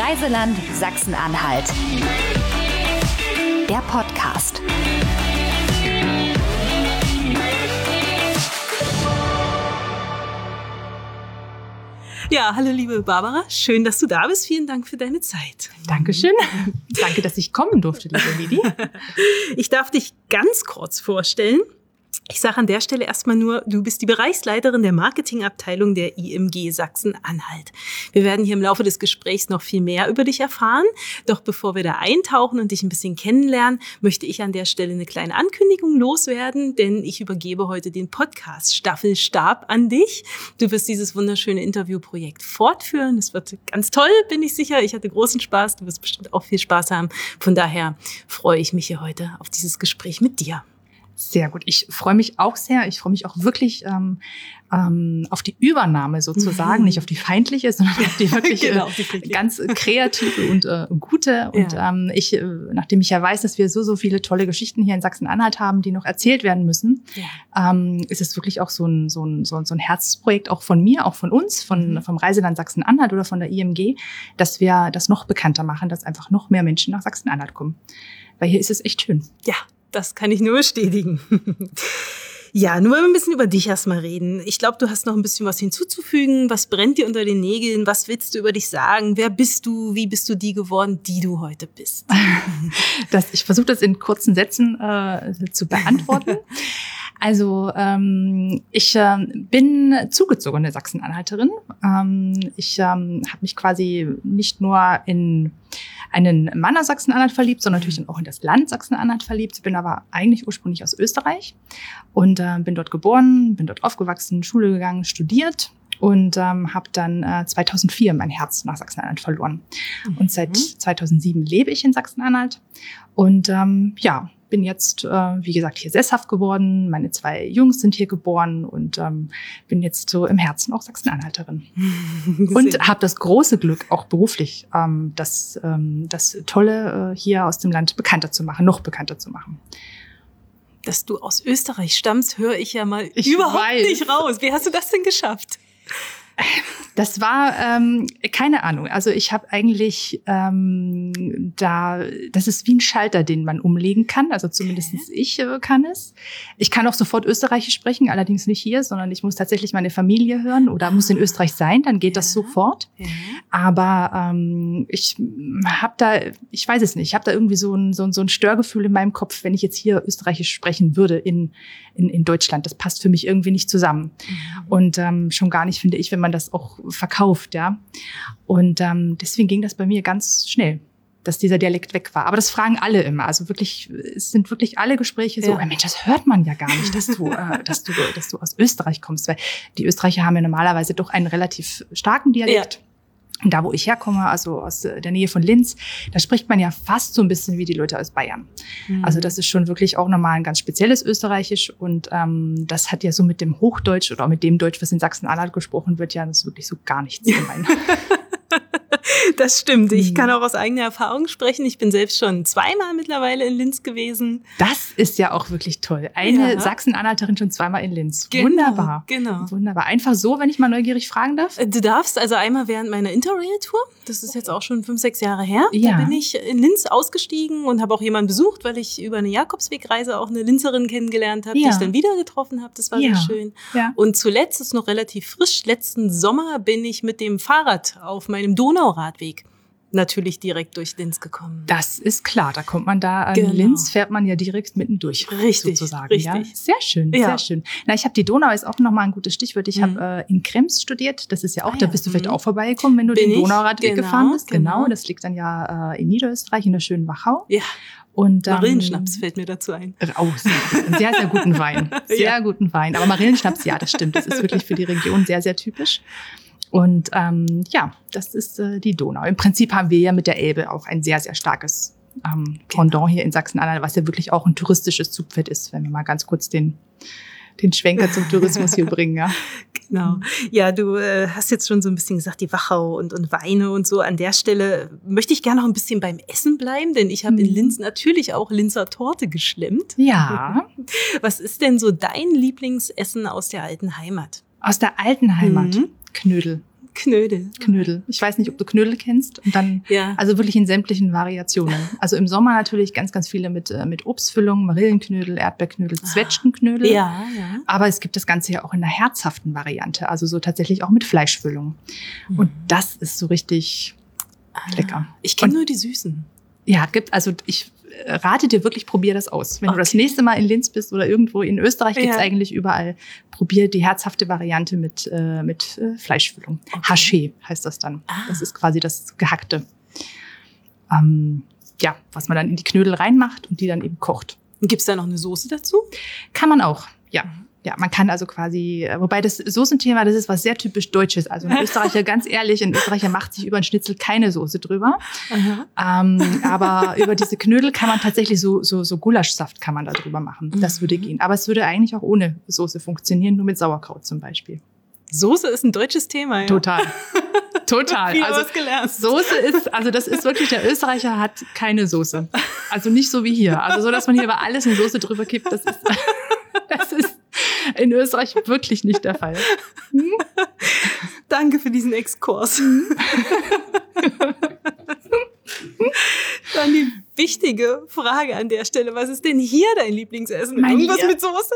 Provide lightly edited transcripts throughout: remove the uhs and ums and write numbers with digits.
Reiseland Sachsen-Anhalt. Der Podcast. Ja, hallo liebe Barbara, schön, dass du da bist. Vielen Dank für deine Zeit. Dankeschön. Danke, dass ich kommen durfte, liebe Lidi. Ich darf dich ganz kurz vorstellen. Ich sage an der Stelle erstmal nur, du bist die Bereichsleiterin der Marketingabteilung der IMG Sachsen-Anhalt. Wir werden hier im Laufe des Gesprächs noch viel mehr über dich erfahren. Doch bevor wir da eintauchen und dich ein bisschen kennenlernen, möchte ich an der Stelle eine kleine Ankündigung loswerden, denn ich übergebe heute den Podcast-Staffelstab an dich. Du wirst dieses wunderschöne Interviewprojekt fortführen. Es wird ganz toll, bin ich sicher. Ich hatte großen Spaß. Du wirst bestimmt auch viel Spaß haben. Von daher freue ich mich hier heute auf dieses Gespräch mit dir. Sehr gut. Ich freue mich auch sehr. Ich freue mich auch wirklich auf die Übernahme sozusagen, nicht auf die feindliche, sondern auf die wirklich genau, auf die ganz kreative und gute. Und nachdem ich ja weiß, dass wir so viele tolle Geschichten hier in Sachsen-Anhalt haben, die noch erzählt werden müssen, ist es wirklich auch so ein Herzensprojekt auch von mir, auch von uns, vom Reiseland Sachsen-Anhalt oder von der IMG, dass wir das noch bekannter machen, dass einfach noch mehr Menschen nach Sachsen-Anhalt kommen. Weil hier ist es echt schön. Ja. Das kann ich nur bestätigen. Ja, nur ein bisschen über dich erstmal reden. Ich glaube, du hast noch ein bisschen was hinzuzufügen. Was brennt dir unter den Nägeln? Was willst du über dich sagen? Wer bist du? Wie bist du die geworden, die du heute bist? Ich versuche das in kurzen Sätzen zu beantworten. Also ich bin zugezogene Sachsen-Anhalterin. Ich habe mich quasi nicht nur in einen Mann aus Sachsen-Anhalt verliebt, sondern natürlich auch in das Land Sachsen-Anhalt verliebt. Bin aber eigentlich ursprünglich aus Österreich und bin dort geboren, bin dort aufgewachsen, Schule gegangen, studiert und habe dann 2004 mein Herz nach Sachsen-Anhalt verloren. Und seit 2007 lebe ich in Sachsen-Anhalt und bin jetzt, wie gesagt, hier sesshaft geworden. Meine 2 Jungs sind hier geboren und bin jetzt so im Herzen auch Sachsen-Anhalterin. Und habe das große Glück, auch beruflich, das Tolle hier aus dem Land noch bekannter zu machen. Dass du aus Österreich stammst, höre ich ja mal überhaupt nicht raus. Wie hast du das denn geschafft? Das war, keine Ahnung. Also ich habe eigentlich das ist wie ein Schalter, den man umlegen kann. Also zumindest ich kann es. Ich kann auch sofort Österreichisch sprechen, allerdings nicht hier, sondern ich muss tatsächlich meine Familie hören oder muss in Österreich sein, dann geht das sofort. Ja. Aber ich weiß es nicht, ich habe da irgendwie so ein Störgefühl in meinem Kopf, wenn ich jetzt hier Österreichisch sprechen würde in Deutschland. Das passt für mich irgendwie nicht zusammen. Und schon gar nicht, finde ich, wenn man das auch verkauft, ja. Und deswegen ging das bei mir ganz schnell, dass dieser Dialekt weg war. Aber das fragen alle immer. Also wirklich, es sind wirklich alle Gespräche so, Mensch, das hört man ja gar nicht, dass du aus Österreich kommst. Weil die Österreicher haben ja normalerweise doch einen relativ starken Dialekt. Ja. Und da, wo ich herkomme, also aus der Nähe von Linz, da spricht man ja fast so ein bisschen wie die Leute aus Bayern. Also das ist schon wirklich auch nochmal ein ganz spezielles Österreichisch. Und das hat ja so mit dem Hochdeutsch oder auch mit dem Deutsch, was in Sachsen-Anhalt gesprochen wird, ja, das ist wirklich so gar nichts gemein. Das stimmt. Ich kann auch aus eigener Erfahrung sprechen. Ich bin selbst schon 2-mal mittlerweile in Linz gewesen. Das ist ja auch wirklich toll. Eine Sachsen-Anhalterin schon 2-mal in Linz. Genau, wunderbar. Genau. Wunderbar. Einfach so, wenn ich mal neugierig fragen darf? Du darfst, also einmal während meiner Interrail-Tour. Das ist jetzt auch schon 5-6 Jahre her. Ja. Da bin ich in Linz ausgestiegen und habe auch jemanden besucht, weil ich über eine Jakobswegreise auch eine Linzerin kennengelernt habe, die ich dann wieder getroffen habe. Das war sehr schön. Ja. Und zuletzt ist noch relativ frisch. Letzten Sommer bin ich mit dem Fahrrad auf meinem Donauradweg natürlich direkt durch Linz gekommen. Das ist klar, da kommt man da an Linz, fährt man ja direkt mitten durch. Richtig, sozusagen. Richtig. Ja? Sehr schön, sehr schön. Na, ich habe die Donau, ist auch nochmal ein gutes Stichwort. Ich habe in Krems studiert, das ist ja auch, da bist du vielleicht auch vorbeigekommen, wenn du den Donauradweg gefahren bist. Genau, das liegt dann ja in Niederösterreich, in der schönen Wachau. Ja. Und Marillenschnaps fällt mir dazu ein. Sehr, sehr guten Wein. Sehr guten Wein. Aber Marillenschnaps, ja, das stimmt. Das ist wirklich für die Region sehr, sehr typisch. Und das ist die Donau. Im Prinzip haben wir ja mit der Elbe auch ein sehr, sehr starkes Pendant hier in Sachsen-Anhalt, was ja wirklich auch ein touristisches Zugpferd ist, wenn wir mal ganz kurz den Schwenker zum Tourismus hier bringen. Ja. Genau. Ja, du hast jetzt schon so ein bisschen gesagt, die Wachau und Weine und so. An der Stelle möchte ich gerne noch ein bisschen beim Essen bleiben, denn ich habe in Linz natürlich auch Linzer Torte geschlemmt. Ja. Was ist denn so dein Lieblingsessen aus der alten Heimat? Aus der alten Heimat? Knödel. Knödel. Knödel. Ich weiß nicht, ob du Knödel kennst. Und dann, Ja. also wirklich in sämtlichen Variationen. Also im Sommer natürlich ganz, ganz viele mit Obstfüllung, Marillenknödel, Erdbeerknödel, Zwetschgenknödel. Ja. Aber es gibt das Ganze ja auch in einer herzhaften Variante. Also so tatsächlich auch mit Fleischfüllung. Und das ist so richtig lecker. Ich kenne nur die Süßen. Ja, also ich rate dir wirklich, probier das aus. Wenn du das nächste Mal in Linz bist oder irgendwo in Österreich, gibt's eigentlich überall. Probier die herzhafte Variante mit Fleischfüllung. Haché heißt das dann. Das ist quasi das Gehackte. Was man dann in die Knödel reinmacht und die dann eben kocht. Gibt's da noch eine Soße dazu? Kann man auch, ja. Ja, man kann also quasi, wobei das Soßenthema, das ist was sehr typisch Deutsches. Also ein Österreicher, ganz ehrlich, ein Österreicher macht sich über einen Schnitzel keine Soße drüber. Aber über diese Knödel kann man tatsächlich so Gulaschsaft kann man da drüber machen. Das würde gehen. Aber es würde eigentlich auch ohne Soße funktionieren, nur mit Sauerkraut zum Beispiel. Soße ist ein deutsches Thema, ja. Total. Viel Also was gelernt. Soße ist, also das ist wirklich, der Österreicher hat keine Soße. Also nicht so wie hier. Also so, dass man hier über alles eine Soße drüber kippt, das ist in Österreich wirklich nicht der Fall. Danke für diesen Exkurs. Dann die wichtige Frage an der Stelle. Was ist denn hier dein Lieblingsessen? Irgendwas mit Soße?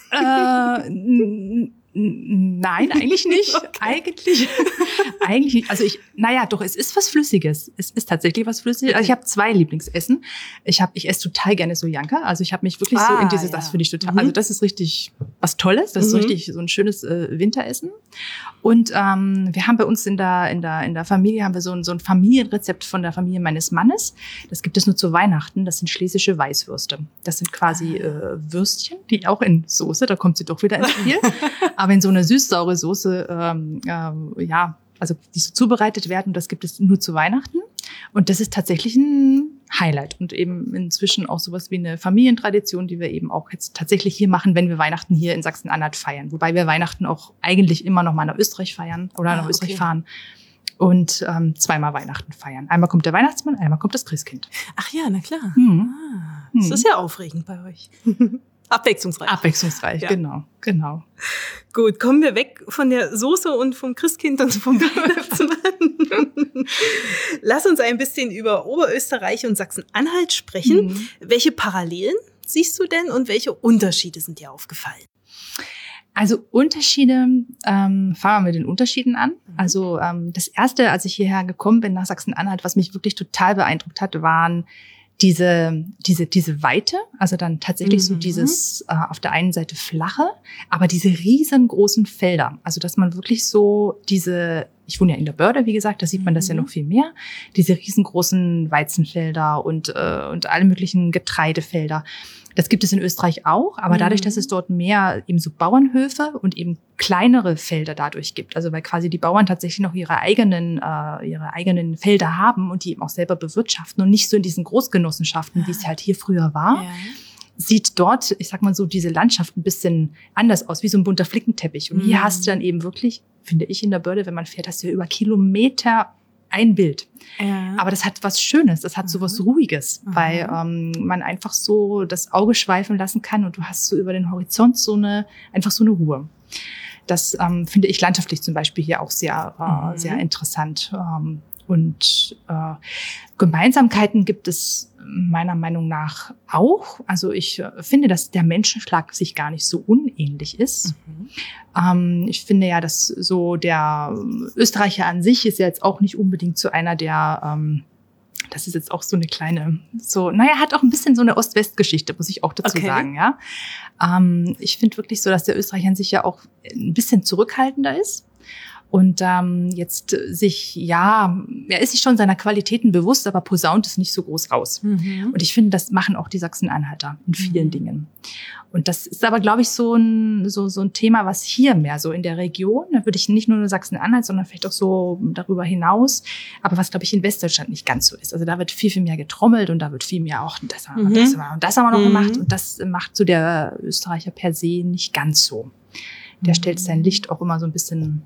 Nein, eigentlich nicht. Okay. Eigentlich nicht. Also es ist was Flüssiges. Es ist tatsächlich was Flüssiges. Also ich habe 2 Lieblingsessen. Ich esse total gerne Sojanka. Also ich habe mich wirklich so in dieses, das finde ich total, also das ist richtig was Tolles. Das ist richtig so ein schönes Winteressen. Und wir haben bei uns in der Familie haben wir so ein Familienrezept von der Familie meines Mannes. Das gibt es nur zu Weihnachten. Das sind schlesische Weißwürste. Das sind quasi Würstchen, die auch in Soße, da kommt sie doch wieder ins Spiel. Aber in so eine süß-saure Soße, also die so zubereitet werden, das gibt es nur zu Weihnachten. Und das ist tatsächlich ein Highlight und eben inzwischen auch sowas wie eine Familientradition, die wir eben auch jetzt tatsächlich hier machen, wenn wir Weihnachten hier in Sachsen-Anhalt feiern. Wobei wir Weihnachten auch eigentlich immer noch mal nach Österreich feiern oder nach Österreich fahren und 2-mal Weihnachten feiern. Einmal kommt der Weihnachtsmann, einmal kommt das Christkind. Ach ja, na klar. Das ist ja aufregend bei euch. Abwechslungsreich. Ja. Genau. Gut, kommen wir weg von der Soße und vom Christkind und vom Weihnachtsmann. Lass uns ein bisschen über Oberösterreich und Sachsen-Anhalt sprechen. Welche Parallelen siehst du denn und welche Unterschiede sind dir aufgefallen? Also Unterschiede, fangen wir mit den Unterschieden an. Also das Erste, als ich hierher gekommen bin nach Sachsen-Anhalt, was mich wirklich total beeindruckt hat, waren diese Weite, also dann tatsächlich so dieses auf der einen Seite flache, aber diese riesengroßen Felder. Also dass man wirklich so ich wohne ja in der Börde, wie gesagt, da sieht man das ja noch viel mehr, diese riesengroßen Weizenfelder und alle möglichen Getreidefelder. Das gibt es in Österreich auch, aber dadurch, dass es dort mehr eben so Bauernhöfe und eben kleinere Felder dadurch gibt, also weil quasi die Bauern tatsächlich noch ihre eigenen Felder haben und die eben auch selber bewirtschaften und nicht so in diesen Großgenossenschaften, wie es halt hier früher war, sieht dort, ich sag mal so, diese Landschaft ein bisschen anders aus, wie so ein bunter Flickenteppich. Und hier hast du dann eben wirklich, finde ich, in der Börde, wenn man fährt, hast du ja über Kilometer ein Bild. Ja. Aber das hat was Schönes, das hat so was Ruhiges, weil man einfach so das Auge schweifen lassen kann und du hast so über den Horizont einfach so eine Ruhe. Das finde ich landschaftlich zum Beispiel hier auch sehr, sehr interessant. Und Gemeinsamkeiten gibt es meiner Meinung nach auch. Also ich finde, dass der Menschenschlag sich gar nicht so unähnlich ist. Ich finde ja, dass so der Österreicher an sich ist ja jetzt auch nicht unbedingt so einer, der das ist jetzt auch so eine kleine, hat auch ein bisschen so eine Ost-West-Geschichte, muss ich auch dazu sagen, ja. Ich finde wirklich so, dass der Österreicher an sich ja auch ein bisschen zurückhaltender ist. Und jetzt er ist sich schon seiner Qualitäten bewusst, aber posaunt es nicht so groß raus. Und ich finde, das machen auch die Sachsen-Anhalter in vielen Dingen. Und das ist aber, glaube ich, so ein Thema, was hier mehr so in der Region, da würde ich nicht nur Sachsen-Anhalt, sondern vielleicht auch so darüber hinaus, aber was, glaube ich, in Westdeutschland nicht ganz so ist. Also da wird viel, viel mehr getrommelt und da wird viel mehr auch das haben wir noch gemacht. Und das macht so der Österreicher per se nicht ganz so. Der stellt sein Licht auch immer so ein bisschen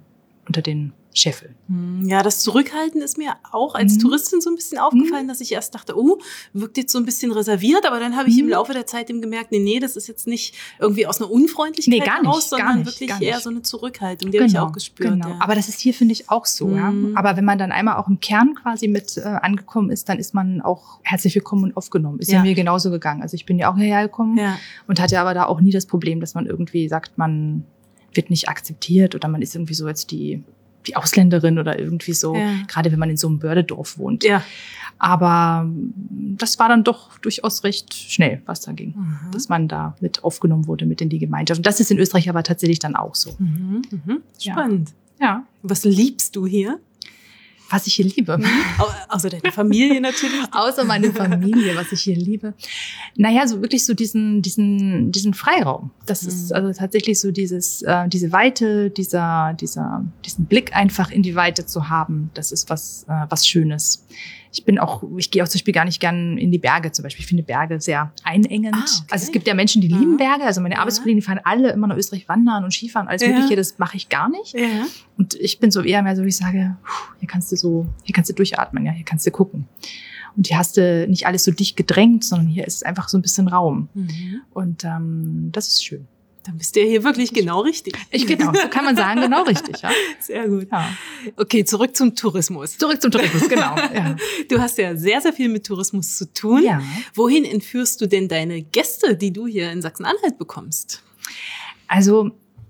unter den Scheffeln. Ja, das Zurückhalten ist mir auch als Touristin so ein bisschen aufgefallen, dass ich erst dachte, oh, wirkt jetzt so ein bisschen reserviert, aber dann habe ich im Laufe der Zeit eben gemerkt, nee, das ist jetzt nicht irgendwie aus einer Unfreundlichkeit heraus, sondern wirklich eher so eine Zurückhaltung, die habe ich auch gespürt. Genau. Ja. Aber das ist hier, finde ich, auch so. Ja. Aber wenn man dann einmal auch im Kern quasi mit angekommen ist, dann ist man auch herzlich willkommen und aufgenommen. Ist ja mir genauso gegangen. Also ich bin ja auch hierher gekommen und hatte aber da auch nie das Problem, dass man irgendwie sagt, man wird nicht akzeptiert oder man ist irgendwie so jetzt die Ausländerin oder irgendwie so, gerade wenn man in so einem Bördedorf wohnt. Ja. Aber das war dann doch durchaus recht schnell, was da ging, dass man da mit aufgenommen wurde, mit in die Gemeinschaft. Und das ist in Österreich aber tatsächlich dann auch so. Spannend. Ja. Was liebst du hier? Was ich hier liebe. Außer deine Familie natürlich. Außer meine Familie, was ich hier liebe. Naja, so wirklich so diesen Freiraum. Das ist also tatsächlich so diese Weite, diesen Blick einfach in die Weite zu haben. Das ist was Schönes. Ich gehe auch zum Beispiel gar nicht gern in die Berge zum Beispiel. Ich finde Berge sehr einengend. Okay. Also es gibt ja Menschen, die lieben Berge. Also meine Arbeitskollegen, die fahren alle immer nach Österreich wandern und Skifahren, alles Mögliche. Das mache ich gar nicht. Ja. Und ich bin so eher mehr so, wie ich sage, hier kannst du durchatmen, ja, hier kannst du gucken. Und hier hast du nicht alles so dicht gedrängt, sondern hier ist einfach so ein bisschen Raum. Und das ist schön. Dann bist du ja hier wirklich genau richtig. Genau, so kann man sagen, genau richtig. Ja. Sehr gut. Ja. Okay, zurück zum Tourismus, genau. Ja. Du hast ja sehr, sehr viel mit Tourismus zu tun. Ja. Wohin entführst du denn deine Gäste, die du hier in Sachsen-Anhalt bekommst? Also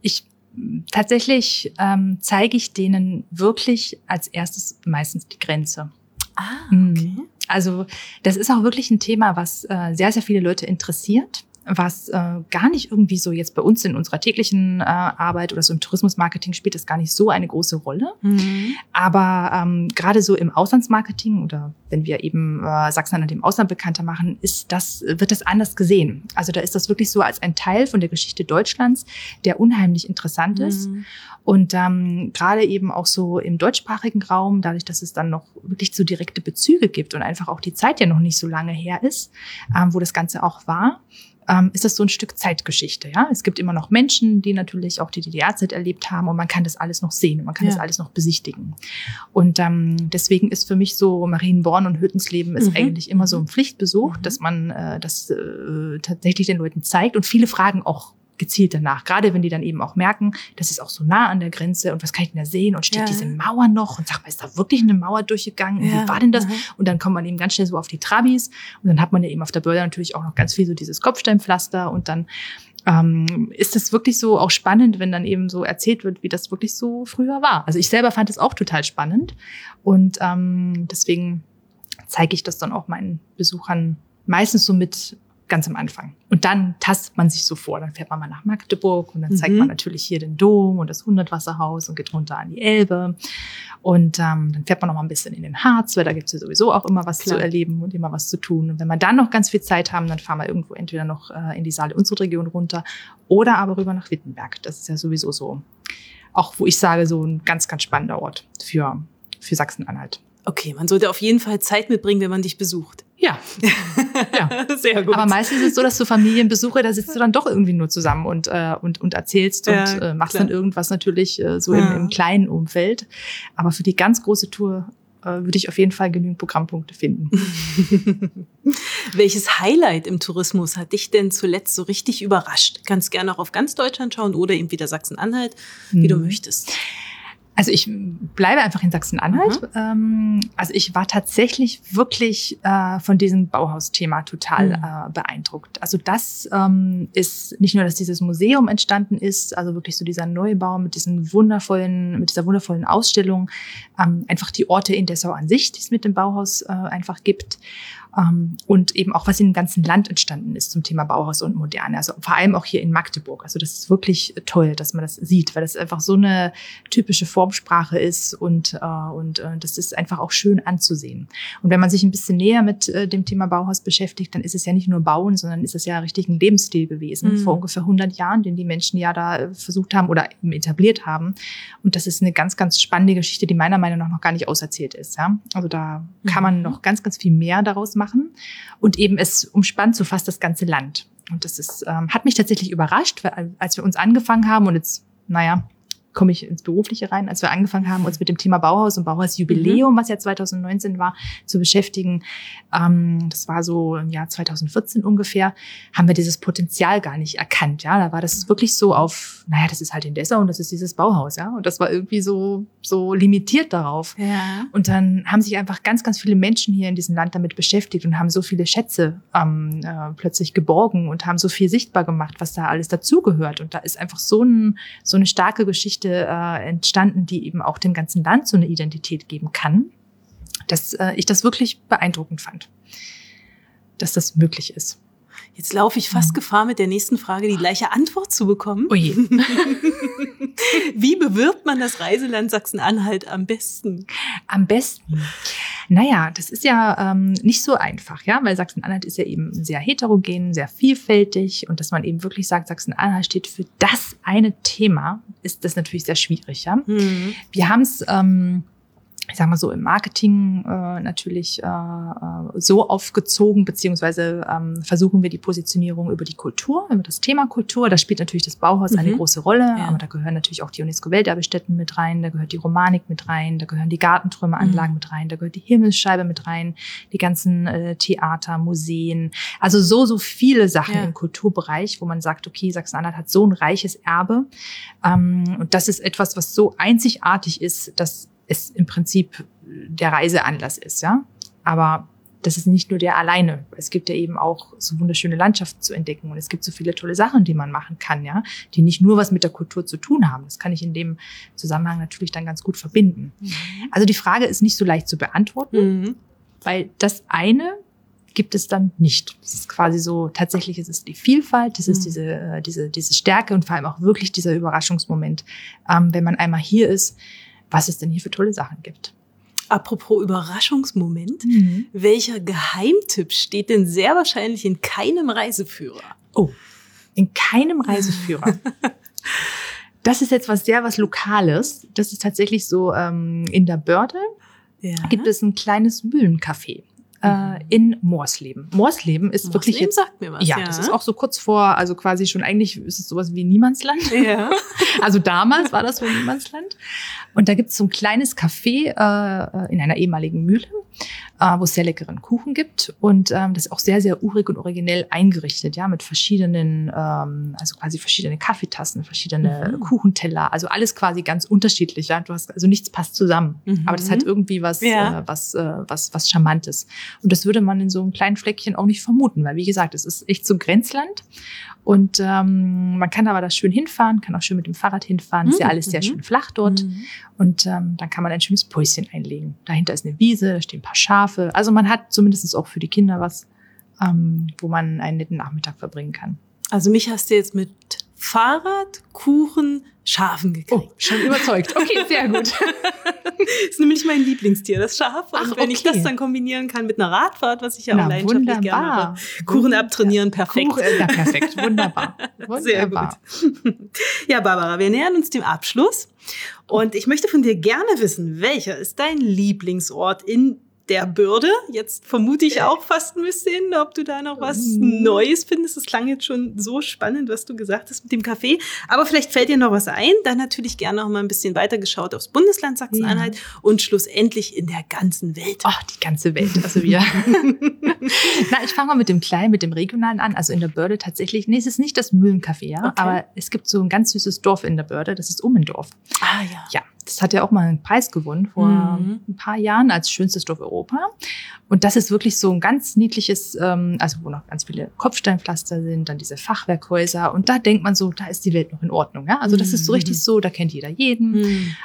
tatsächlich zeige ich denen wirklich als erstes meistens die Grenze. Okay. Also das ist auch wirklich ein Thema, was sehr, sehr viele Leute interessiert, was gar nicht irgendwie so jetzt bei uns in unserer täglichen Arbeit oder so im Tourismusmarketing spielt das gar nicht so eine große Rolle. Aber gerade so im Auslandsmarketing oder wenn wir eben Sachsen-Anhalt im Ausland bekannter machen, wird das anders gesehen. Also da ist das wirklich so als ein Teil von der Geschichte Deutschlands, der unheimlich interessant ist. Und gerade eben auch so im deutschsprachigen Raum, dadurch, dass es dann noch wirklich so direkte Bezüge gibt und einfach auch die Zeit ja noch nicht so lange her ist, wo das Ganze auch war, ist das so ein Stück Zeitgeschichte. Ja, es gibt immer noch Menschen, die natürlich auch die DDR-Zeit erlebt haben und man kann das alles noch sehen und man kann das alles noch besichtigen. Und deswegen ist für mich so Marienborn und Hüttensleben ist eigentlich immer so ein Pflichtbesuch, dass man das tatsächlich den Leuten zeigt und viele fragen auch gezielt danach, gerade wenn die dann eben auch merken, das ist auch so nah an der Grenze und was kann ich denn da sehen und steht diese Mauer noch und sag mal, ist da wirklich eine Mauer durchgegangen und wie war denn das? Und dann kommt man eben ganz schnell so auf die Trabis und dann hat man ja eben auf der Börde natürlich auch noch ganz viel so dieses Kopfsteinpflaster und dann ist es wirklich so auch spannend, wenn dann eben so erzählt wird, wie das wirklich so früher war. Also ich selber fand es auch total spannend und deswegen zeige ich das dann auch meinen Besuchern meistens so mit ganz am Anfang. Und dann tastet man sich so vor. Dann fährt man mal nach Magdeburg und dann zeigt man natürlich hier den Dom und das Hundertwasserhaus und geht runter an die Elbe. Und dann fährt man noch mal ein bisschen in den Harz, weil da gibt's ja sowieso auch immer was zu erleben und immer was zu tun. Und wenn wir dann noch ganz viel Zeit haben, dann fahren wir irgendwo entweder noch in die Saale-Unstrut-Region runter oder aber rüber nach Wittenberg. Das ist ja sowieso so, auch wo ich sage, so ein ganz, ganz spannender Ort für Sachsen-Anhalt. Okay, man sollte auf jeden Fall Zeit mitbringen, wenn man dich besucht. Ja. Sehr gut. Aber meistens ist es so, dass du Familienbesuche, da sitzt du dann doch irgendwie nur zusammen und erzählst und machst dann irgendwas natürlich so im kleinen Umfeld. Aber für die ganz große Tour würde ich auf jeden Fall genügend Programmpunkte finden. Welches Highlight im Tourismus hat dich denn zuletzt so richtig überrascht? Kannst gerne auch auf ganz Deutschland schauen oder eben wieder Sachsen-Anhalt, wie du möchtest. Also ich bleibe einfach in Sachsen-Anhalt. Also ich war tatsächlich wirklich von diesem Bauhausthema total beeindruckt. Also das ist nicht nur, dass dieses Museum entstanden ist, also wirklich so dieser Neubau mit dieser wundervollen Ausstellung, einfach die Orte in Dessau an sich, die es mit dem Bauhaus einfach gibt. Und eben auch, was in dem ganzen Land entstanden ist zum Thema Bauhaus und Moderne. Also vor allem auch hier in Magdeburg. Also das ist wirklich toll, dass man das sieht, weil das einfach so eine typische Formsprache ist und das ist einfach auch schön anzusehen. Und wenn man sich ein bisschen näher mit dem Thema Bauhaus beschäftigt, dann ist es ja nicht nur Bauen, sondern ist es ja richtig ein Lebensstil gewesen vor ungefähr 100 Jahren, den die Menschen ja da versucht haben oder eben etabliert haben. Und das ist eine ganz, ganz spannende Geschichte, die meiner Meinung nach noch gar nicht auserzählt ist. Ja? Also da kann man noch ganz, ganz viel mehr daraus machen. Und eben es umspannt so fast das ganze Land. Und das ist, hat mich tatsächlich überrascht, weil als wir uns angefangen haben und jetzt, komme ich ins Berufliche rein, als wir angefangen haben, uns mit dem Thema Bauhaus und Bauhausjubiläum, was ja 2019 war, zu beschäftigen. Das war so im Jahr 2014 ungefähr, haben wir dieses Potenzial gar nicht erkannt. Ja, da war das wirklich so auf, naja, das ist halt in Dessau und das ist dieses Bauhaus, ja. Und das war irgendwie so limitiert darauf. Ja. Und dann haben sich einfach ganz, ganz viele Menschen hier in diesem Land damit beschäftigt und haben so viele Schätze plötzlich geborgen und haben so viel sichtbar gemacht, was da alles dazugehört. Und da ist einfach so eine starke Geschichte entstanden, die eben auch dem ganzen Land so eine Identität geben kann, dass ich das wirklich beeindruckend fand, dass das möglich ist. Jetzt laufe ich fast Gefahr, mit der nächsten Frage die gleiche Antwort zu bekommen. Oh je. Wie bewirbt man das Reiseland Sachsen-Anhalt am besten? Am besten? Naja, das ist ja nicht so einfach, ja, weil Sachsen-Anhalt ist ja eben sehr heterogen, sehr vielfältig und dass man eben wirklich sagt, Sachsen-Anhalt steht für das eine Thema, ist das natürlich sehr schwierig, ja. Mhm. Wir haben es ich sag mal so, im Marketing natürlich so aufgezogen, beziehungsweise versuchen wir die Positionierung über die Kultur, über das Thema Kultur. Da spielt natürlich das Bauhaus eine große Rolle, ja. Aber da gehören natürlich auch die UNESCO-Welterbestätten mit rein, da gehört die Romanik mit rein, da gehören die Gartentrümmeranlagen mit rein, da gehört die Himmelsscheibe mit rein, die ganzen Theater, Museen, also so viele Sachen im Kulturbereich, wo man sagt, okay, Sachsen-Anhalt hat so ein reiches Erbe und das ist etwas, was so einzigartig ist, dass es im Prinzip der Reiseanlass ist, ja. Aber das ist nicht nur der alleine. Es gibt ja eben auch so wunderschöne Landschaften zu entdecken und es gibt so viele tolle Sachen, die man machen kann, ja, die nicht nur was mit der Kultur zu tun haben. Das kann ich in dem Zusammenhang natürlich dann ganz gut verbinden. Mhm. Also die Frage ist nicht so leicht zu beantworten, weil das eine gibt es dann nicht. Das ist quasi so, tatsächlich ist es die Vielfalt, das ist diese Stärke und vor allem auch wirklich dieser Überraschungsmoment, wenn man einmal hier ist, was es denn hier für tolle Sachen gibt. Apropos Überraschungsmoment, welcher Geheimtipp steht denn sehr wahrscheinlich in keinem Reiseführer? Oh, in keinem Reiseführer. Das ist jetzt was Lokales. Das ist tatsächlich so, in der Börde gibt es ein kleines Mühlencafé. In Morsleben. Morsleben ist wirklich jetzt, sagt mir was, ja, das ist auch so kurz vor, also quasi schon eigentlich ist es sowas wie Niemandsland. Ja. Also damals war das so Niemandsland. Und da gibt es so ein kleines Café in einer ehemaligen Mühle, wo es sehr leckeren Kuchen gibt und das ist auch sehr, sehr urig und originell eingerichtet, ja, mit verschiedenen, also quasi verschiedene Kaffeetassen, verschiedene Kuchenteller, also alles quasi ganz unterschiedlich, ja. Du hast also nichts passt zusammen, aber das hat irgendwie was Charmantes. Und das würde man in so einem kleinen Fleckchen auch nicht vermuten, weil wie gesagt, es ist echt so Grenzland und man kann aber da schön hinfahren, kann auch schön mit dem Fahrrad hinfahren, ist ja alles sehr schön flach dort und dann kann man ein schönes Päuschen einlegen. Dahinter ist eine Wiese, da stehen ein paar Schafe, also man hat zumindest auch für die Kinder was, wo man einen netten Nachmittag verbringen kann. Also mich hast du jetzt mit Fahrrad, Kuchen, Schafen gekriegt. Oh, schon überzeugt. Okay, sehr gut. Das ist nämlich mein Lieblingstier, das Schaf. Und wenn ich das dann kombinieren kann mit einer Radfahrt, was ich ja auch leidenschaftlich gerne mache. Kuchen abtrainieren, perfekt. Perfekt, wunderbar. Sehr gut. Ja, Barbara, wir nähern uns dem Abschluss. Und ich möchte von dir gerne wissen, welcher ist dein Lieblingsort in der Börde? Jetzt vermute ich auch fast ein bisschen, ob du da noch was Neues findest. Das klang jetzt schon so spannend, was du gesagt hast mit dem Café. Aber vielleicht fällt dir noch was ein. Dann natürlich gerne noch mal ein bisschen weiter geschaut aufs Bundesland Sachsen-Anhalt und schlussendlich in der ganzen Welt. Ach, die ganze Welt. Also wir. Na, ich fange mal mit dem Kleinen, mit dem Regionalen an. Also in der Börde tatsächlich, nee, es ist nicht das Mühlencafé, ja. Okay. Aber es gibt so ein ganz süßes Dorf in der Börde, das ist Ummendorf. Ah, ja. Ja. Das hat ja auch mal einen Preis gewonnen vor ein paar Jahren als schönstes Dorf Europa. Und das ist wirklich so ein ganz niedliches, also wo noch ganz viele Kopfsteinpflaster sind, dann diese Fachwerkhäuser. Und da denkt man so, da ist die Welt noch in Ordnung. Ja? Also das ist so richtig so, da kennt jeder jeden.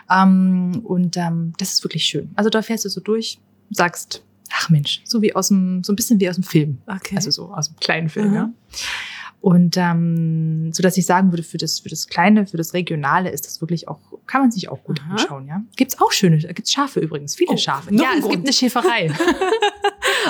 Das ist wirklich schön. Also da fährst du so durch, sagst, ach Mensch, so wie so ein bisschen wie aus dem Film. Okay. Also so aus dem kleinen Film, ja. Und so dass ich sagen würde, für das Kleine, für das Regionale ist das wirklich auch, kann man sich auch gut anschauen, ja. Gibt's auch gibt's Schafe übrigens, viele Schafe. Ja, es gibt eine Schäferei.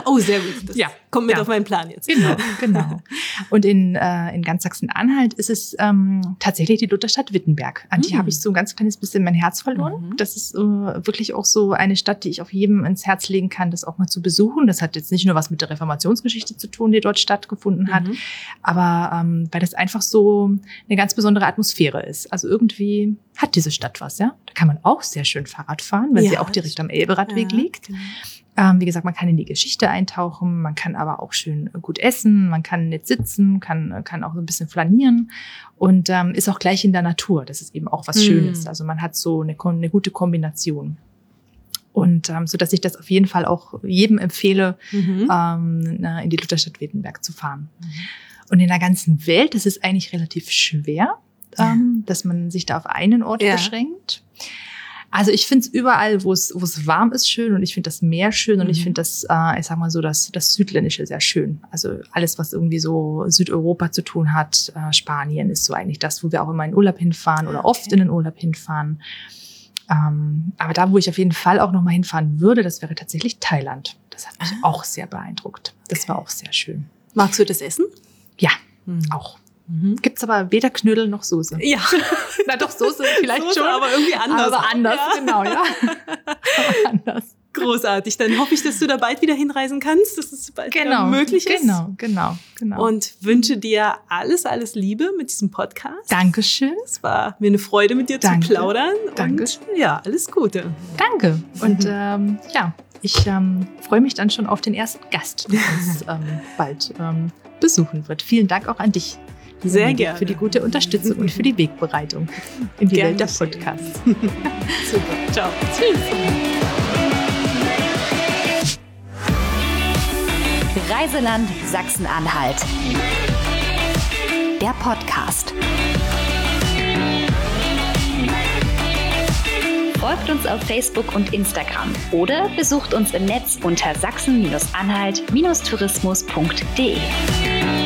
Oh, sehr gut. Das kommt mit auf meinen Plan jetzt. Genau. Und in ganz Sachsen-Anhalt ist es tatsächlich die Lutherstadt Wittenberg. An die habe ich so ein ganz kleines bisschen mein Herz verloren. Das ist wirklich auch so eine Stadt, die ich auf jedem ins Herz legen kann, das auch mal zu besuchen. Das hat jetzt nicht nur was mit der Reformationsgeschichte zu tun, die dort stattgefunden hat, aber weil das einfach so eine ganz besondere Atmosphäre ist. Also irgendwie hat diese Stadt was, ja. Da kann man auch sehr schön Fahrrad fahren, weil sie auch direkt am Elberadweg liegt. Genau. Wie gesagt, man kann in die Geschichte eintauchen, man kann aber auch schön gut essen, man kann nett sitzen, kann auch so ein bisschen flanieren und ist auch gleich in der Natur. Das ist eben auch was Schönes. Also man hat so eine gute Kombination. Und so dass ich das auf jeden Fall auch jedem empfehle, in die Lutherstadt Wittenberg zu fahren. Und in der ganzen Welt ist es eigentlich relativ schwer, dass man sich da auf einen Ort beschränkt. Also ich finde es überall, wo es warm ist, schön, und ich finde das Meer schön und ich finde das, ich sag mal so, das Südländische sehr schön. Also alles, was irgendwie so Südeuropa zu tun hat, Spanien ist so eigentlich das, wo wir auch immer in Urlaub hinfahren oder oft in den Urlaub hinfahren. Aber da, wo ich auf jeden Fall auch noch mal hinfahren würde, das wäre tatsächlich Thailand. Das hat mich auch sehr beeindruckt. Das war auch sehr schön. Magst du das Essen? Ja, auch. Gibt's aber weder Knödel noch Soße. Ja. Na doch, Soße vielleicht Soße, schon. Aber irgendwie anders. Aber anders, genau, ja. Aber anders. Großartig. Dann hoffe ich, dass du da bald wieder hinreisen kannst, dass es bald wieder möglich ist. Genau. Und wünsche dir alles Liebe mit diesem Podcast. Dankeschön. Es war mir eine Freude, mit dir zu plaudern. Dankeschön. Und ja, alles Gute. Danke. Und ich freue mich dann schon auf den ersten Gast, der uns bald besuchen wird. Vielen Dank auch an dich. Sehr gerne. Für die gute Unterstützung und für die Wegbereitung in die Welt der Podcasts. Super. Ciao. Tschüss. Reiseland Sachsen-Anhalt. Der Podcast. Folgt uns auf Facebook und Instagram oder besucht uns im Netz unter sachsen-anhalt-tourismus.de.